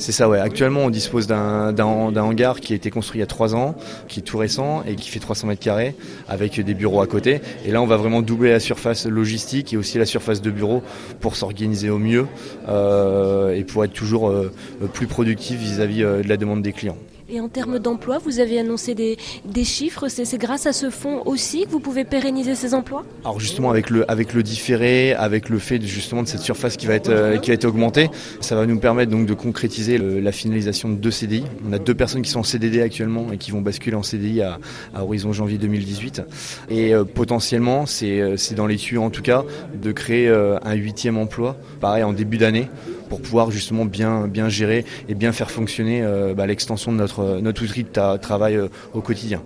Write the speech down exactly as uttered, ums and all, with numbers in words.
C'est ça, ouais. Actuellement, on dispose d'un, d'un, d'un hangar qui a été construit il y a trois ans, qui est tout récent et qui fait trois cents mètres carrés avec des bureaux à côté. Et là, on va vraiment doubler la surface logistique et aussi la surface de bureau pour s'organiser au mieux euh, et pour être toujours euh, plus productif vis-à-vis euh, de la demande des clients. Et en termes d'emploi, vous avez annoncé des, des chiffres, c'est, c'est grâce à ce fonds aussi que vous pouvez pérenniser ces emplois ? Alors justement avec le avec le différé, avec le fait de, justement de cette surface qui va être euh, qui va être augmentée, ça va nous permettre donc de concrétiser le, la finalisation de deux C D I. On a deux personnes qui sont en C D D actuellement et qui vont basculer en C D I à, à horizon janvier deux mille dix-huit. Et euh, potentiellement, c'est c'est dans les tuyaux en tout cas de créer euh, un huitième emploi, pareil en début d'année, pour pouvoir justement bien bien gérer et bien faire fonctionner euh, bah, l'extension de notre notre outil de ta, travail euh, au quotidien.